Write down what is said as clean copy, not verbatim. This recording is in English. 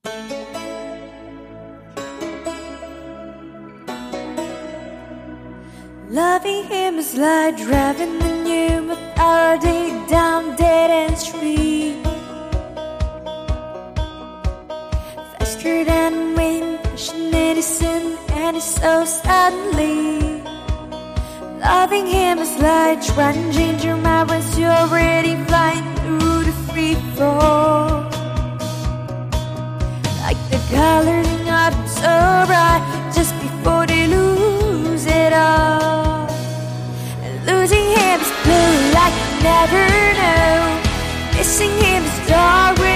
Loving him is like driving the new authority down dead-end street, faster than wind, passionate innocent, and it's so suddenly. Loving him is like trying to change your mind once you're already flying through the free fall. Like the colors in autumn so bright, just before they lose it all. And losing him is blue like you never know. Missing him is dark.